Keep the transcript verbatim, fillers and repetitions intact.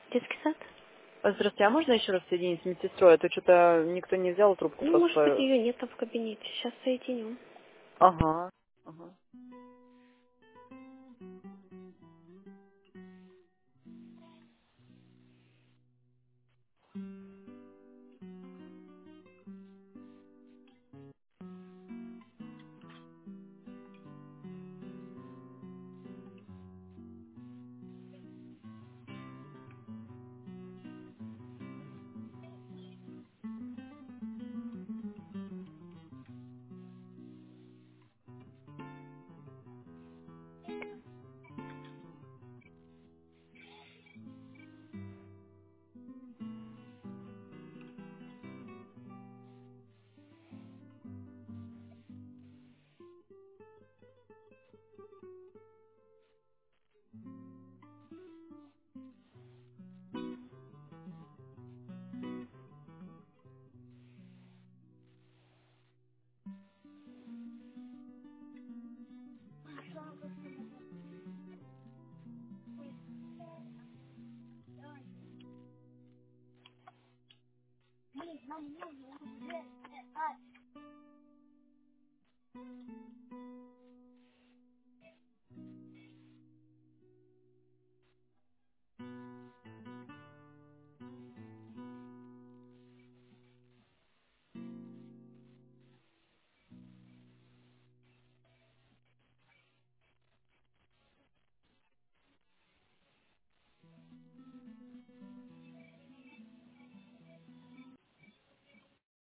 Детский сад? А, Здравствуйте, а можно еще раз соединить с медсестрой? А то что-то никто не взял трубку Ну, может быть, просто. ее нет там в кабинете. Сейчас соединю. Ага. Ага.